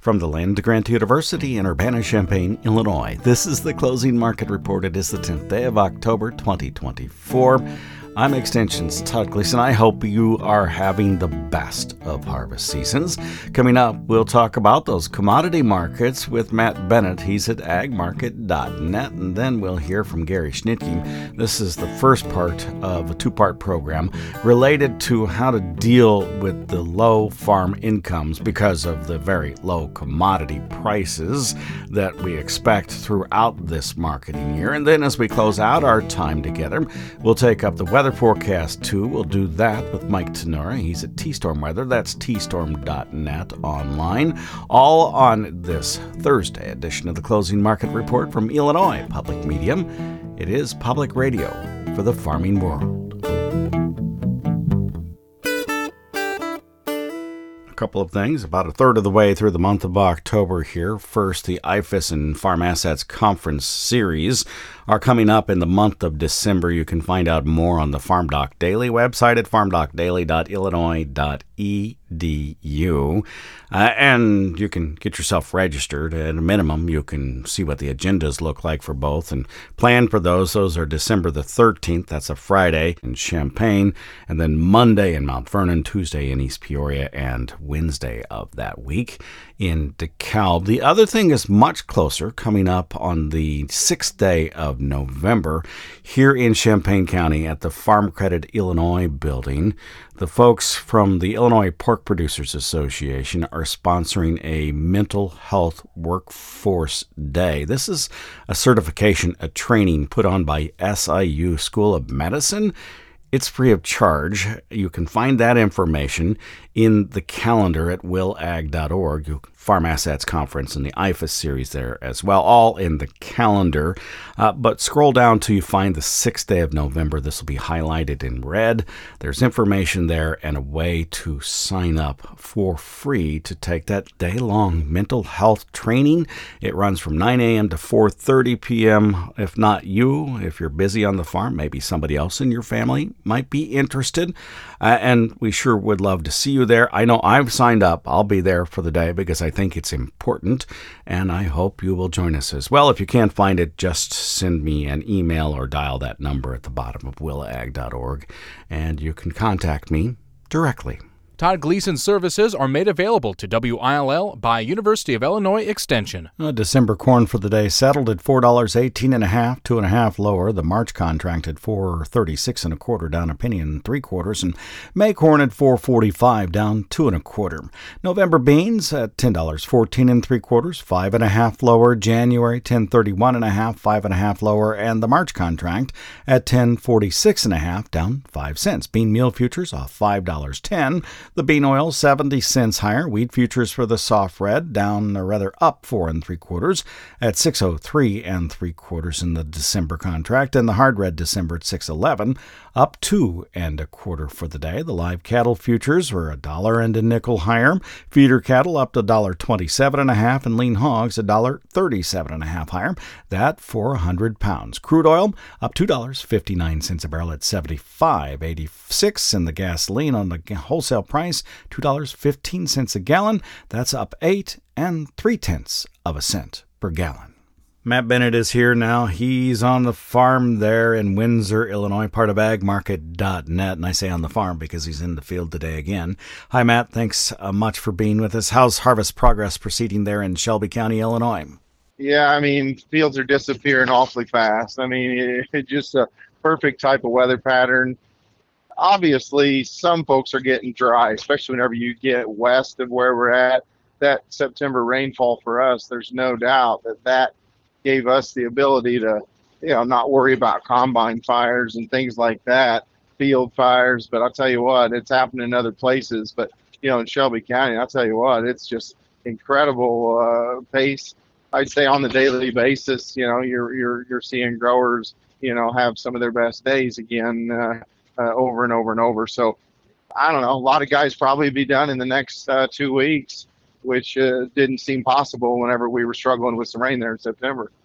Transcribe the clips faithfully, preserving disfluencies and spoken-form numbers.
From the land grant University in Urbana-Champaign, Illinois, this is the Closing Market Report. It is the tenth day of October, twenty twenty-four. I'm Extension's Todd Gleason. I hope you are having the best of harvest seasons. Coming up, we'll talk about those commodity markets with Matt Bennett. He's at ag market dot net, and then we'll hear from Gary Schnitke. This is the first part of a two-part program related to how to deal with the low farm incomes because of the very low commodity prices that we expect throughout this marketing year. And then as we close out our time together, we'll take up the weather forecast too. We'll do that with Mike Tenora. He's at T-Storm Weather. That's T storm dot net online. All on this Thursday edition of the Closing Market Report from Illinois Public Media. It is public radio for the farming world. Couple of things. About a third of the way through the month of October here. First, the I F A S and Farm Assets Conference Series are coming up in the month of December. You can find out more on the Farm Doc Daily website at farm doc daily dot illinois dot e d u. Uh, and you can get yourself registered. At a minimum, you can see what the agendas look like for both and plan for those. Those are December the thirteenth. That's a Friday in Champaign. And then Monday in Mount Vernon, Tuesday in East Peoria, and Wednesday of that week in DeKalb. The other thing is much closer, coming up on the sixth day of November here in Champaign County at the Farm Credit Illinois building. The folks from the Illinois Pork Producers Association are sponsoring a mental health workforce day. This is a certification, a training put on by S I U School of Medicine. It's free of charge. You can find that information in the calendar at will ag dot org. Farm Assets Conference and the I F A S series there as well, all in the calendar. Uh, but scroll down till you find the sixth day of November. This will be highlighted in red. There's information there and a way to sign up for free to take that day-long mental health training. It runs from nine a.m. to four thirty p.m. If not you, if you're busy on the farm, maybe somebody else in your family might be interested. Uh, and we sure would love to see you there. I know I've signed up. I'll be there for the day because I think it's important, and I hope you will join us as well. If you can't find it, just send me an email or dial that number at the bottom of will ag dot org, and you can contact me directly. Todd Gleason services are made available to W I L L by University of Illinois Extension. Uh, December corn for the day settled at four dollars and eighteen cents and a half, two and a half lower. The March contract at four thirty-six and a quarter, down a penny and three quarters, and May corn at four forty-five, down two and a quarter. November beans at ten dollars and fourteen and three quarters, five and a half lower. January ten thirty-one and a half, five and a half lower, and the March contract at ten forty-six and a half, down five cents. Bean meal futures off five dollars and ten cents. The bean oil, seventy cents higher. Wheat futures for the soft red, down, or rather up four and three quarters at six oh three and three quarters in the December contract. And the hard red December at six eleven, up two and a quarter for the day. The live cattle futures were a dollar and a nickel higher. Feeder cattle up to one dollar and twenty-seven and a half, and lean hogs a dollar thirty-seven and a half higher. That for one hundred pounds. Crude oil up two dollars and fifty-nine cents a barrel at seventy-five eighty-six, and the gasoline on the wholesale price two dollars and fifteen cents a gallon. That's up eight and three tenths of a cent per gallon. Matt Bennett is here now. He's on the farm there in Windsor, Illinois, part of ag market dot net. And I say on the farm because he's in the field today again. Hi, Matt. Thanks uh, much for being with us. How's harvest progress proceeding there in Shelby County, Illinois? Yeah, I mean, fields are disappearing awfully fast. I mean, it, it's just a perfect type of weather pattern. Obviously, some folks are getting dry, especially whenever you get west of where we're at. That September rainfall for us, there's no doubt that that gave us the ability to, you know, not worry about combine fires and things like that, field fires. But I'll tell you what, it's happened in other places. But, you know, in Shelby County, I'll tell you what, it's just incredible uh, pace. I'd say on the daily basis, you know, you're you're you're seeing growers, you know, have some of their best days again uh, uh, over and over and over. So I don't know, a lot of guys probably be done in the next uh, two weeks, which uh, didn't seem possible whenever we were struggling with some rain there in September.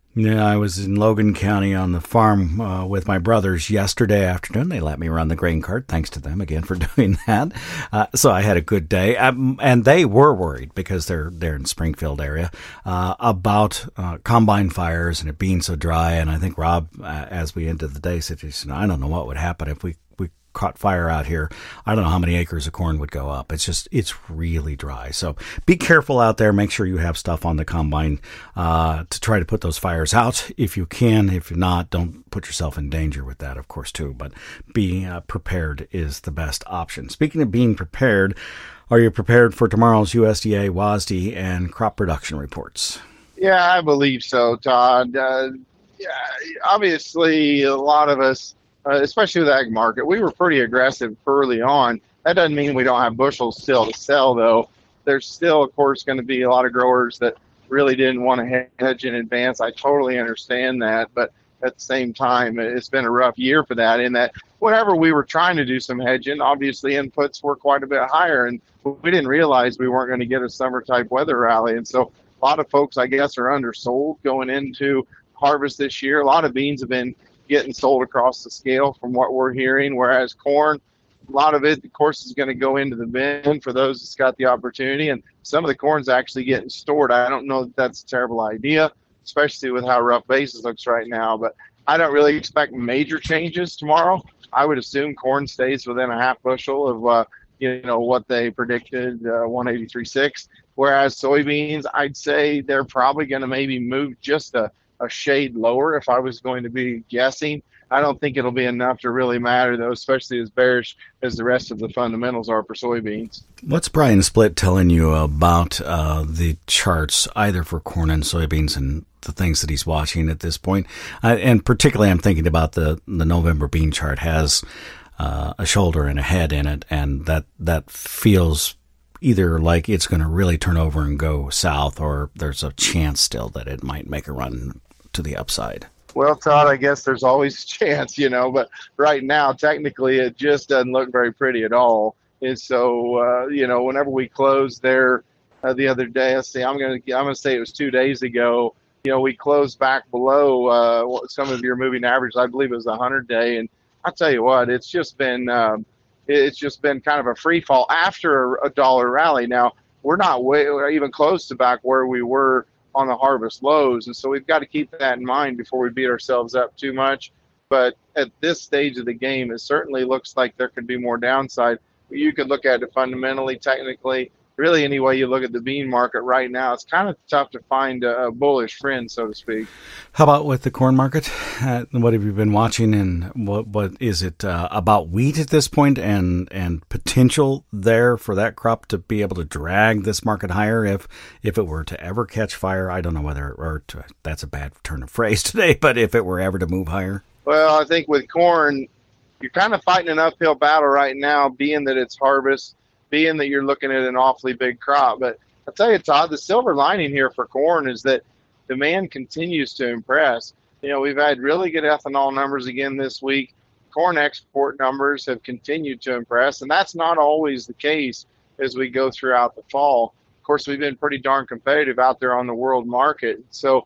Yeah, I was in Logan County on the farm uh, with my brothers yesterday afternoon. They let me run the grain cart. Thanks to them again for doing that. Uh, so I had a good day. Um, and they were worried because they're they're in Springfield area uh, about uh, combine fires and it being so dry. And I think Rob, uh, as we ended the day, said, I don't know what would happen if we, we caught fire out here. I don't know how many acres of corn would go up. It's just, it's really dry. So be careful out there. Make sure you have stuff on the combine uh, to try to put those fires out if you can. If not, don't put yourself in danger with that, of course, too. But being uh, prepared is the best option. Speaking of being prepared, are you prepared for tomorrow's U S D A, W A S D, and crop production reports? Yeah, I believe so, Todd. Uh, yeah, obviously, a lot of us, Uh, especially with the ag market, we were pretty aggressive early on. That doesn't mean we don't have bushels still to sell, though. There's still, of course, going to be a lot of growers that really didn't want to hedge in advance. I totally understand that, but at the same time, it's been a rough year for that, in that whenever we were trying to do some hedging, obviously inputs were quite a bit higher, and we didn't realize we weren't going to get a summer-type weather rally. And so a lot of folks, I guess, are undersold going into harvest this year. A lot of beans have been getting sold across the scale from what we're hearing, whereas corn, a lot of it, of course, is going to go into the bin for those that's got the opportunity, and some of the corn's actually getting stored. I don't know that that's a terrible idea, especially with how rough basis looks right now, but I don't really expect major changes tomorrow. I would assume corn stays within a half bushel of uh, you know what they predicted, uh, one eighty-three point six, whereas soybeans, I'd say they're probably going to maybe move just a a shade lower if I was going to be guessing. I don't think it'll be enough to really matter, though, especially as bearish as the rest of the fundamentals are for soybeans. What's Brian Splitt telling you about uh, the charts, either for corn and soybeans, and the things that he's watching at this point? Uh, and particularly, I'm thinking about the, the November bean chart has uh, a shoulder and a head in it, and that, that feels either like it's going to really turn over and go south, or there's a chance still that it might make a run to the upside. Well, Todd, I guess there's always a chance, you know, but right now, technically, it just doesn't look very pretty at all. And so, uh, you know, whenever we closed there uh, the other day, let's see, I'm going to I'm going to say it was two days ago, you know, we closed back below uh, some of your moving averages. I believe it was a hundred-day. And I'll tell you what, it's just been um, it's just been kind of a free fall after a dollar rally. Now, we're not way, even close to back where we were on the harvest lows, and so we've got to keep that in mind before we beat ourselves up too much. But at this stage of the game, it certainly looks like there could be more downside. You could look at it fundamentally, technically, really any way you look at the bean market right now. It's kind of tough to find a bullish friend, so to speak. How about with the corn market? Uh, what have you been watching, and what what is it uh, about wheat at this point, and and potential there for that crop to be able to drag this market higher if if it were to ever catch fire? I don't know whether, or to, that's a bad turn of phrase today, but if it were ever to move higher? Well, I think with corn, you're kind of fighting an uphill battle right now, being that it's harvest, being that you're looking at an awfully big crop. But I'll tell you, Todd, the silver lining here for corn is that demand continues to impress. You know, we've had really good ethanol numbers again this week. Corn export numbers have continued to impress, and that's not always the case as we go throughout the fall. Of course, we've been pretty darn competitive out there on the world market. So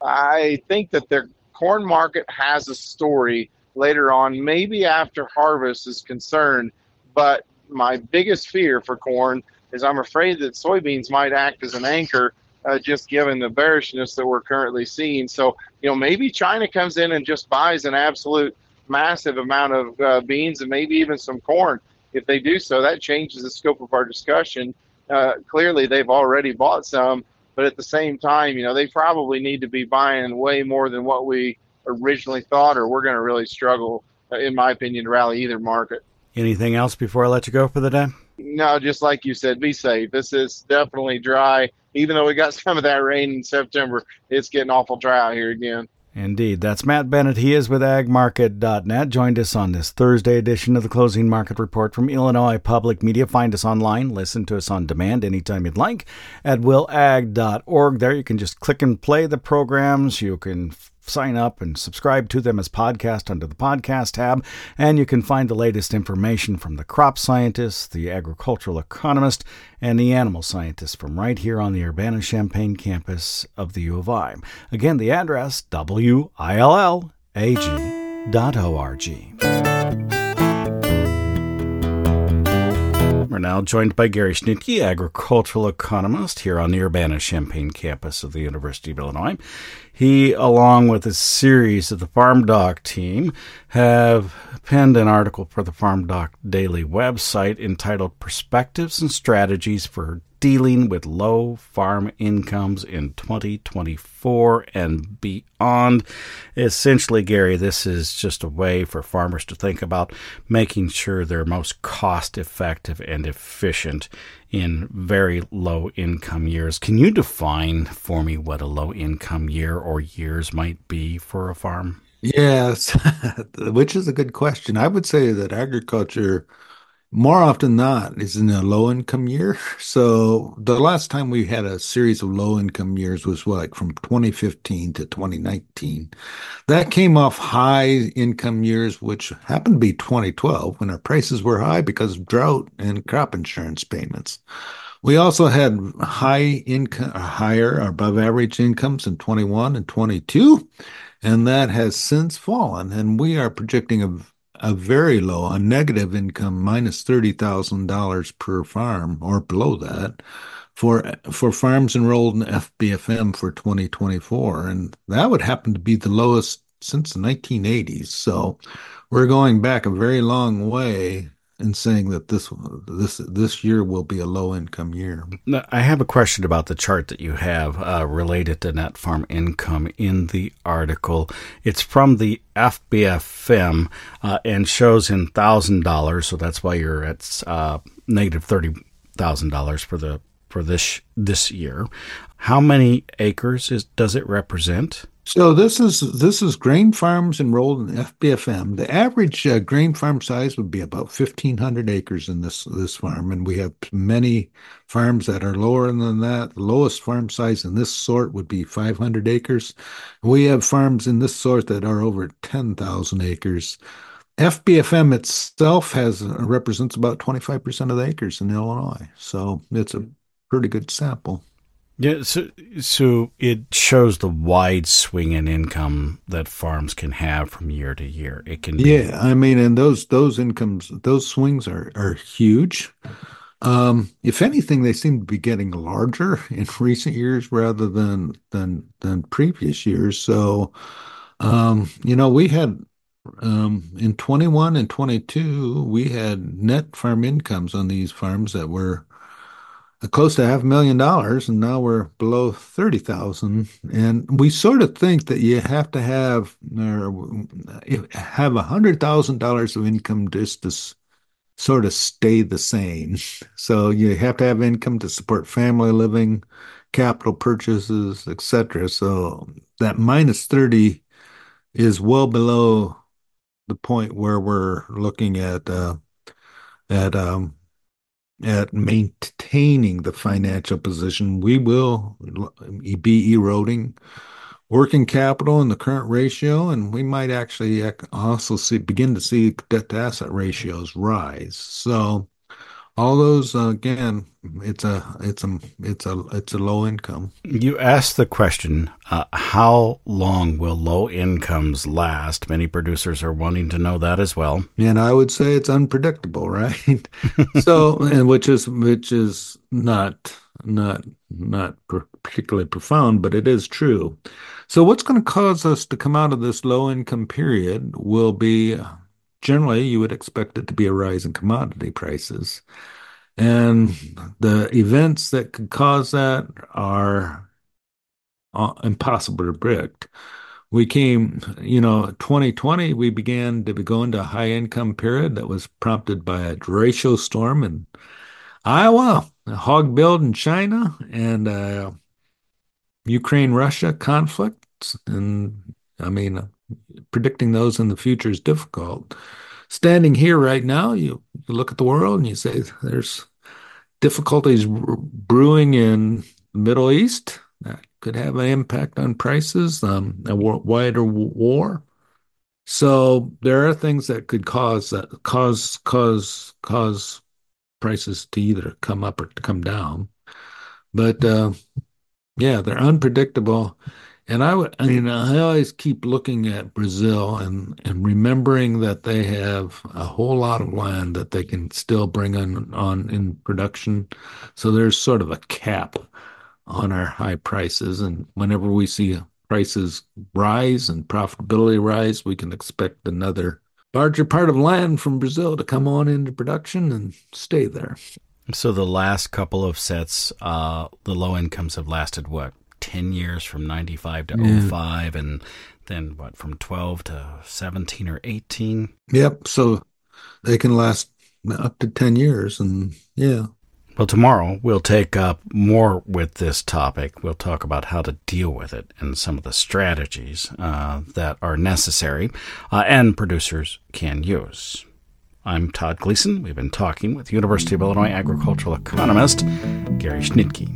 I think that the corn market has a story later on, maybe after harvest is concerned, but my biggest fear for corn is I'm afraid that soybeans might act as an anchor, uh, just given the bearishness that we're currently seeing. So, you know, maybe China comes in and just buys an absolute massive amount of uh, beans and maybe even some corn. If they do so, that changes the scope of our discussion. Uh, clearly, they've already bought some, but at the same time, you know, they probably need to be buying way more than what we originally thought, or we're going to really struggle, uh, in my opinion, to rally either market. Anything else before I let you go for the day? No, just like you said, be safe. This is definitely dry. Even though we got some of that rain in September, it's getting awful dry out here again. Indeed. That's Matt Bennett. He is with ag market dot net. Joined us on this Thursday edition of the Closing Market Report from Illinois Public Media. Find us online. Listen to us on demand anytime you'd like at will ag dot org. There you can just click and play the programs. You can sign up and subscribe to them as podcast under the podcast tab, and you can find the latest information from the crop scientist, the agricultural economist, and the animal scientist from right here on the Urbana-Champaign campus of the U of I. Again, the address, W I L L A G dot O R G. We're now joined by Gary Schnittke, agricultural economist here on the Urbana-Champaign campus of the University of Illinois. He, along with a series of the Farm Doc team, have penned an article for the Farm Doc Daily website entitled Perspectives and Strategies for Dealing with Low Farm Incomes in twenty twenty-four and Beyond. Essentially, Gary, this is just a way for farmers to think about making sure they're most cost-effective and efficient in very low-income years. Can you define for me what a low-income year or years might be for a farm? Yes, which is a good question. I would say that agriculture, more often than not, is in a low-income year. So the last time we had a series of low-income years was like from twenty fifteen to twenty nineteen. That came off high-income years, which happened to be twenty twelve, when our prices were high because of drought and crop insurance payments. We also had high income, higher or above average incomes in twenty-one and twenty-two, and that has since fallen. And we are projecting a a very low, a negative income, minus thirty thousand dollars per farm or below that for for farms enrolled in F B F M for twenty twenty-four. And that would happen to be the lowest since the nineteen eighties. So we're going back a very long way in saying that this this this year will be a low-income year. Now, I have a question about the chart that you have uh, related to net farm income in the article. It's from the F B F M uh, and shows in one thousand dollars, so that's why you're at uh, negative thirty thousand dollars for the for this this year. How many acres is, does it represent? So this is this is grain farms enrolled in F B F M. The average uh, grain farm size would be about fifteen hundred acres in this this farm, and we have many farms that are lower than that. The lowest farm size in this sort would be five hundred acres. We have farms in this sort that are over ten thousand acres. F B F M itself has uh, represents about twenty-five percent of the acres in Illinois, so it's a pretty good sample. Yeah, so, so it shows the wide swing in income that farms can have from year to year. It can be. Yeah, I mean, and those those incomes, those swings are are huge. Um, if anything, they seem to be getting larger in recent years rather than than than previous years. So, um, you know, we had um, in twenty-one and twenty-two, we had net farm incomes on these farms that were close to half a million dollars, and now we're below thirty thousand. And we sort of think that you have to have or have a hundred thousand dollars of income just to s- sort of stay the same. So you have to have income to support family living, capital purchases, et cetera. So that minus thirty is well below the point where we're looking at uh, at um, at maintaining the financial position. We will be eroding working capital in the current ratio, and we might actually also see begin to see debt to asset ratios rise. So all those uh, again, it's a it's a it's a it's a low income. You asked the question, uh, how long will low incomes last? Many producers are wanting to know that as well. And I would say it's unpredictable, right? So, and which is which is not not not particularly profound, but it is true. So, what's going to cause us to come out of this low income period will be generally you would expect it to be a rise in commodity prices. And the events that could cause that are uh, impossible to predict. We came, you know, twenty twenty, we began to go into a high income period that was prompted by a derecho storm in Iowa, a hog build in China, and uh, Ukraine-Russia conflicts. And I mean, predicting those in the future is difficult. Standing here right now, you, you look at the world and you say there's difficulties brewing in the Middle East. could have an impact on prices, um, a war, wider war. So there are things that could cause that cause cause cause prices to either come up or to come down. But uh, yeah, they're unpredictable. And I would, I mean, I always keep looking at Brazil and and remembering that they have a whole lot of land that they can still bring on on in production. So there's sort of a cap on our high prices. And whenever we see prices rise and profitability rise, we can expect another larger part of land from Brazil to come on into production and stay there. So the last couple of sets, uh, the low incomes have lasted, what, ten years from ninety-five to Yeah. oh five, and then, what, from twelve to seventeen or eighteen? Yep. So they can last up to ten years. And yeah. Well, tomorrow we'll take up more with this topic. We'll talk about how to deal with it and some of the strategies uh, that are necessary uh, and producers can use. I'm Todd Gleason. We've been talking with University of Illinois agricultural economist Gary Schnittke.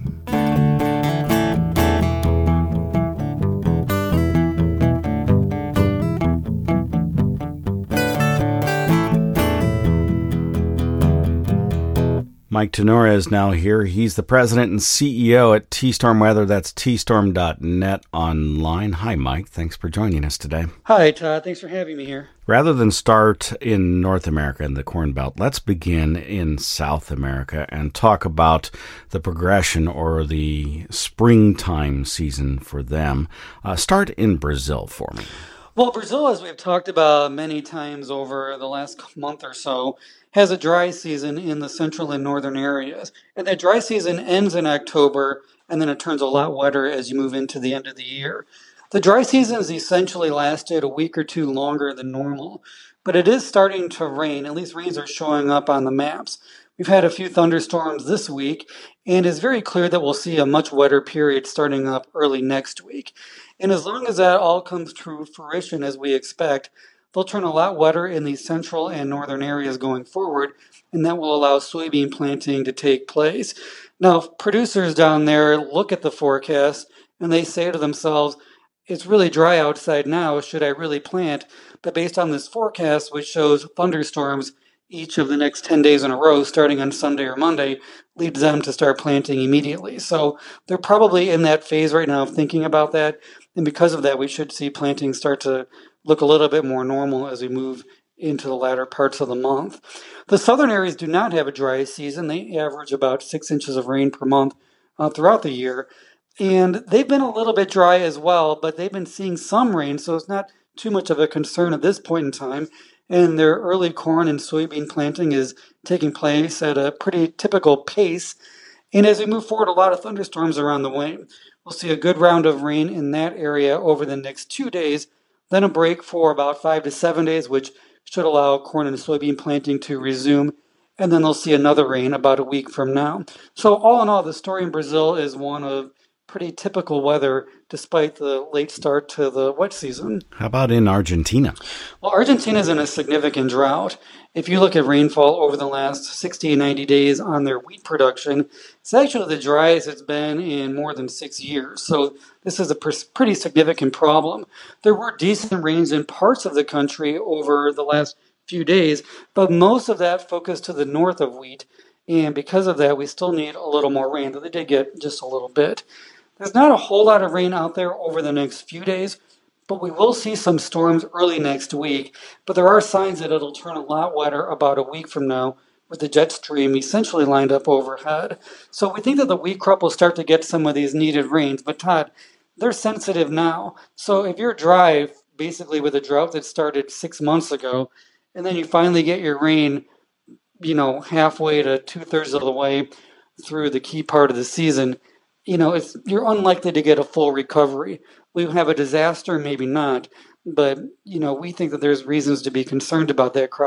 Mike Tenora is now here. He's the president and C E O at T-Storm Weather. That's T storm dot net online. Hi, Mike. Thanks for joining us today. Hi, Todd. Thanks for having me here. Rather than start in North America and the Corn Belt, let's begin in South America and talk about the progression or the springtime season for them. Uh, start in Brazil for me. Well, Brazil, as we've talked about many times over the last month or so, has a dry season in the central and northern areas. And that dry season ends in October, and then it turns a lot wetter as you move into the end of the year. The dry season has essentially lasted a week or two longer than normal, but it is starting to rain. At least rains are showing up on the maps. We've had a few thunderstorms this week, and it's very clear that we'll see a much wetter period starting up early next week. And as long as that all comes to fruition as we expect, they'll turn a lot wetter in the central and northern areas going forward, and that will allow soybean planting to take place. Now, producers down there look at the forecast and they say to themselves, it's really dry outside now, should I really plant? But based on this forecast, which shows thunderstorms each of the next ten days in a row, starting on Sunday or Monday, leads them to start planting immediately. So they're probably in that phase right now of thinking about that. And because of that, we should see planting start to look a little bit more normal as we move into the latter parts of the month. The southern areas do not have a dry season. They average about six inches of rain per month uh, throughout the year. And they've been a little bit dry as well, but they've been seeing some rain, so it's not too much of a concern at this point in time. And their early corn and soybean planting is taking place at a pretty typical pace. And as we move forward, a lot of thunderstorms are on the way. We'll see a good round of rain in that area over the next two days, then a break for about five to seven days, which should allow corn and soybean planting to resume. And then they'll see another rain about a week from now. So all in all, the story in Brazil is one of pretty typical weather despite the late start to the wet season. How about in Argentina? Well, Argentina is in a significant drought. If you look at rainfall over the last sixty and ninety days on their wheat production, it's actually the driest it's been in more than six years. So this is a pretty significant problem. There were decent rains in parts of the country over the last few days, but most of that focused to the north of wheat. And because of that, we still need a little more rain, though they did get just a little bit. There's not a whole lot of rain out there over the next few days, but we will see some storms early next week. But there are signs that it'll turn a lot wetter about a week from now, with the jet stream essentially lined up overhead. So we think that the wheat crop will start to get some of these needed rains. But Todd, they're sensitive now. So if you're dry, basically with a drought that started six months ago, and then you finally get your rain, you know, halfway to two-thirds of the way through the key part of the season, you know, it's, you're unlikely to get a full recovery. We have a disaster, maybe not, but, you know, we think that there's reasons to be concerned about that crop,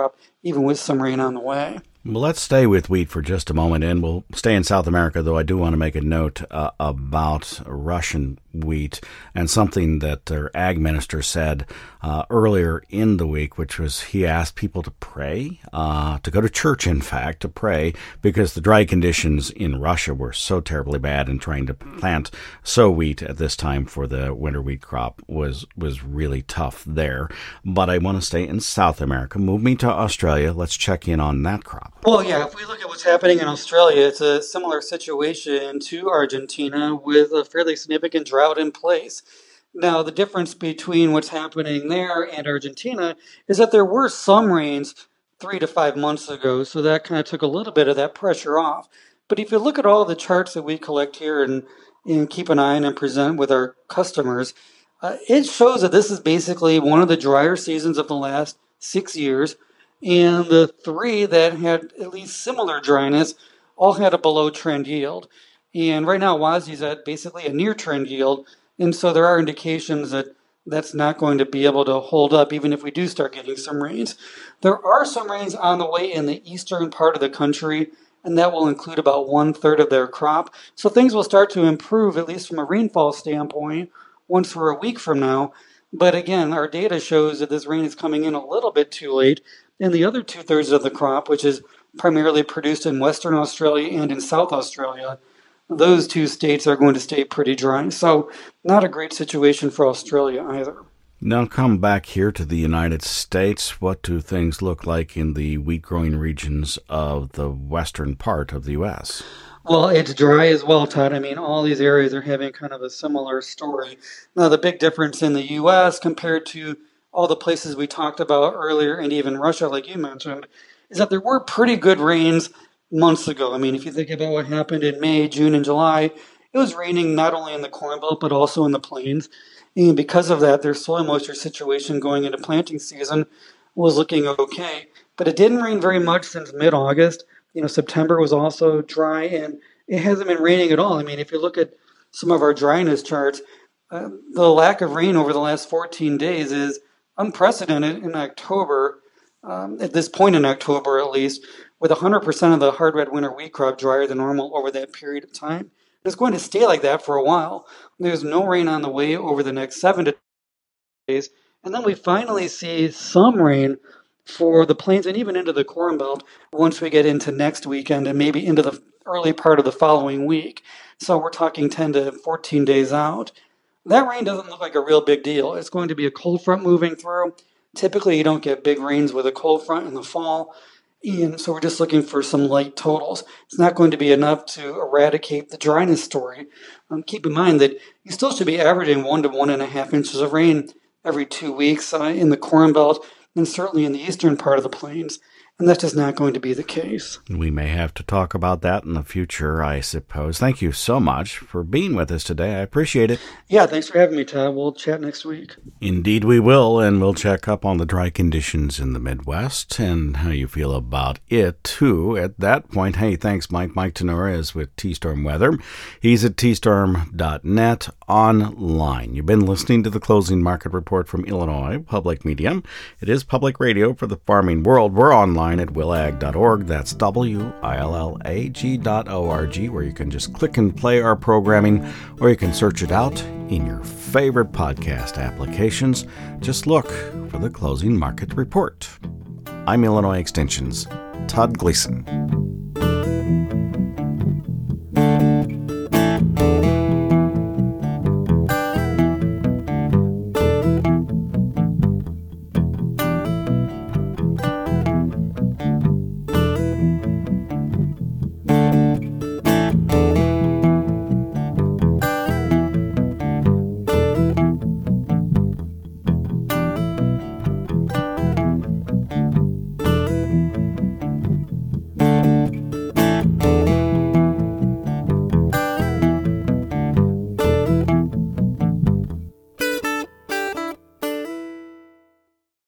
even with some rain on the way. Well, let's stay with wheat for just a moment, and we'll stay in South America, though I do want to make a note uh, about Russian wheat and something that their ag minister said uh, earlier in the week, which was he asked people to pray, uh, to go to church, in fact, to pray, because the dry conditions in Russia were so terribly bad, and trying to plant sow wheat at this time for the winter wheat crop was, was really tough there. But I want to stay in South America. Move me to Australia. Let's check in on that crop. Well, yeah, if we look at what's happening in Australia, it's a similar situation to Argentina with a fairly significant drought in place. Now, the difference between what's happening there and Argentina is that there were some rains three to five months ago, so that kind of took a little bit of that pressure off. But if you look at all the charts that we collect here and, and keep an eye on and present with our customers, uh, it shows that this is basically one of the drier seasons of the last six years. And the three that had at least similar dryness all had a below trend yield. And right now, Wazi's at basically a near trend yield. And so there are indications that that's not going to be able to hold up even if we do start getting some rains. There are some rains on the way in the eastern part of the country, and that will include about one third of their crop. So things will start to improve, at least from a rainfall standpoint, once we're a week from now. But again, our data shows that this rain is coming in a little bit too late. And the other two-thirds of the crop, which is primarily produced in Western Australia and in South Australia, those two states are going to stay pretty dry. So not a great situation for Australia either. Now come back here to the United States. What do things look like in the wheat-growing regions of the western part of the U S? Well, it's dry as well, Todd. I mean, all these areas are having kind of a similar story. Now, the big difference in the U S compared to all the places we talked about earlier, and even Russia, like you mentioned, is that there were pretty good rains months ago. I mean, if you think about what happened in May, June, and July, it was raining not only in the Corn Belt, but also in the plains. And because of that, their soil moisture situation going into planting season was looking okay. But it didn't rain very much since mid-August. You know, September was also dry, and it hasn't been raining at all. I mean, if you look at some of our dryness charts, uh, the lack of rain over the last fourteen days is unprecedented in October, um, at this point in October at least, with one hundred percent of the hard red winter wheat crop drier than normal over that period of time. It's going to stay like that for a while. There's no rain on the way over the next seven to ten days, and then we finally see some rain for the plains and even into the Corn Belt once we get into next weekend and maybe into the early part of the following week. So we're talking ten to fourteen days out. That rain doesn't look like a real big deal. It's going to be a cold front moving through. Typically, you don't get big rains with a cold front in the fall. And so we're just looking for some light totals. It's not going to be enough to eradicate the dryness story. Um, keep in mind that you still should be averaging one to one and a half inches of rain every two weeks uh, in the Corn Belt and certainly in the eastern part of the plains. And that's just not going to be the case. We may have to talk about that in the future, I suppose. Thank you so much for being with us today. I appreciate it. Yeah, thanks for having me, Todd. We'll chat next week. Indeed we will, and we'll check up on the dry conditions in the Midwest and how you feel about it, too. At that point, hey, thanks, Mike. Mike Tenora is with T-Storm Weather. He's at T storm dot net online. You've been listening to the Closing Market Report from Illinois Public Media. It is public radio for the farming world. We're online at will ag dot org. That's W I L L A G dot O R G, where you can just click and play our programming, or you can search it out in your favorite podcast applications. Just look for the Closing Market Report. I'm Illinois Extension's Todd Gleason.